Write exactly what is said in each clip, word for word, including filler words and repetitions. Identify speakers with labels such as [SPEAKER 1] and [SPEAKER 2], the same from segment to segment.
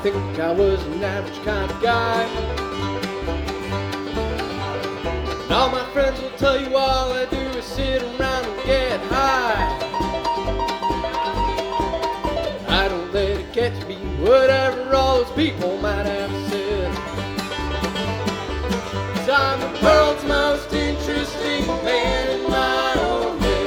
[SPEAKER 1] think I was an average kind of guy. And all my friends will tell you all I do is sit around and get high. I don't let it get to me, whatever all those people might have said. 'Cause I'm the world's most interesting man in my own head.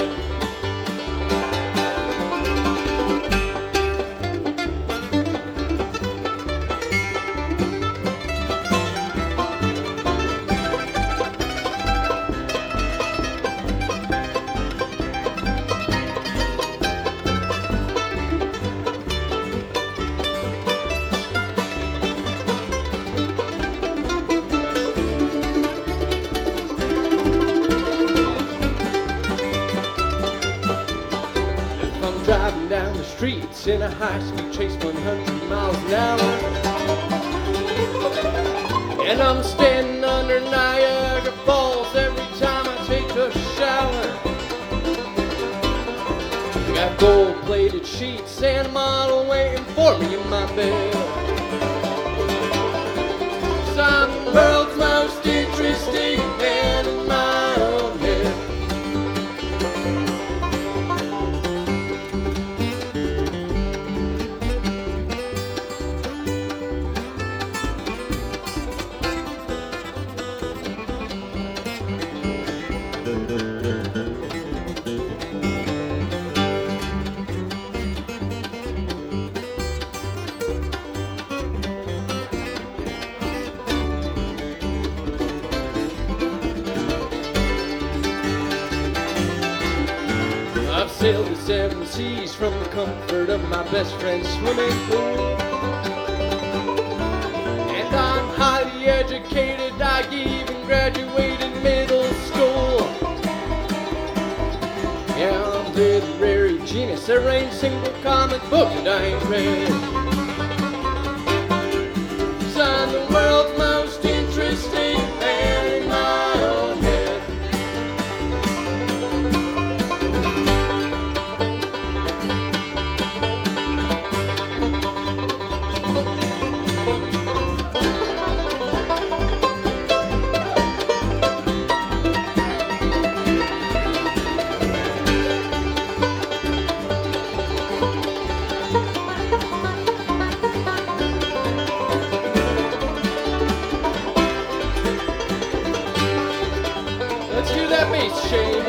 [SPEAKER 1] Driving down the streets in a high-speed chase, one hundred miles an hour, and I'm standing under Niagara Falls every time I take a shower. I got gold-plated sheets and a model waiting for me in my bed. 'Cause I'm the world's most interesting man in my own head. I've sailed the seven seas from the comfort of my best friend's swimming pool. And I'm highly educated, I even graduated middle school. Yeah, I'm literary genius, there ain't a single comic book that I ain't read. 'Cause I'm the world's most interesting man in my own head. Let's hear that bass, Shane.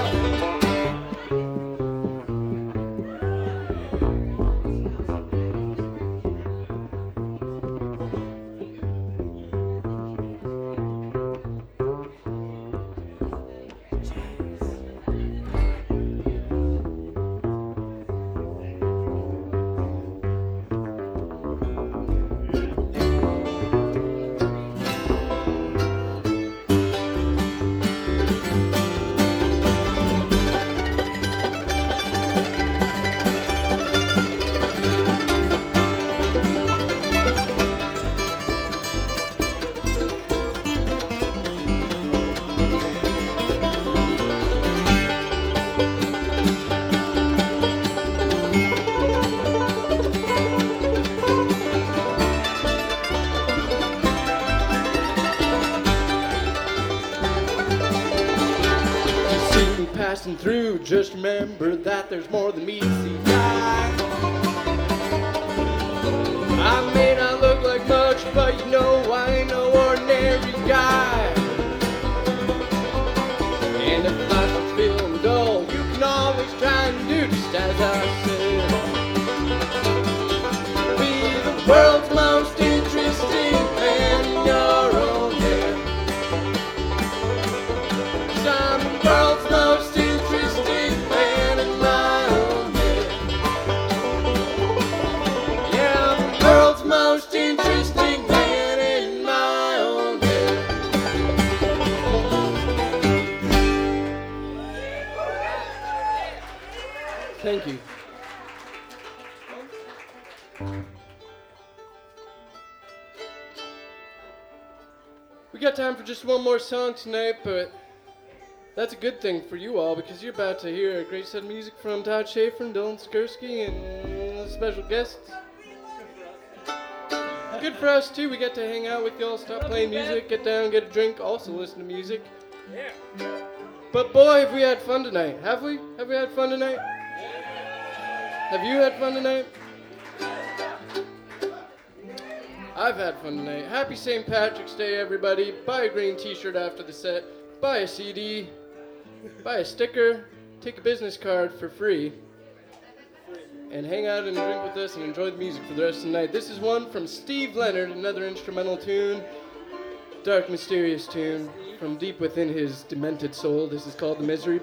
[SPEAKER 1] Passing through, just remember that there's more than meets the eye. I may not look like much, but you know I ain't no ordinary guy. And if life is feeling dull, you can always try and do just as I said. Be the world's most interesting man in your own head. 'Cause I'm the world's most interesting man in my own head. Yeah, I'm the world's most interesting man in my own head. Thank you. We got time for just one more song tonight, but that's a good thing for you all because you're about to hear a great set of music from Todd Schaefer and Dylan Skursky and special guests. good for us too. We get to hang out with y'all, stop playing music, get down, get a drink, also listen to music.
[SPEAKER 2] Yeah.
[SPEAKER 1] But boy, have we had fun tonight. Have we? Have we had fun tonight? Have you had fun tonight? I've had fun tonight. Happy Saint Patrick's Day, everybody. Buy a green t-shirt after the set. Buy a C D. Buy a sticker. Take a business card for free. And hang out and drink with us and enjoy the music for the rest of the night. This is one from Steve Leonard, another instrumental tune. Dark, mysterious tune from deep within his demented soul. This is called The Misery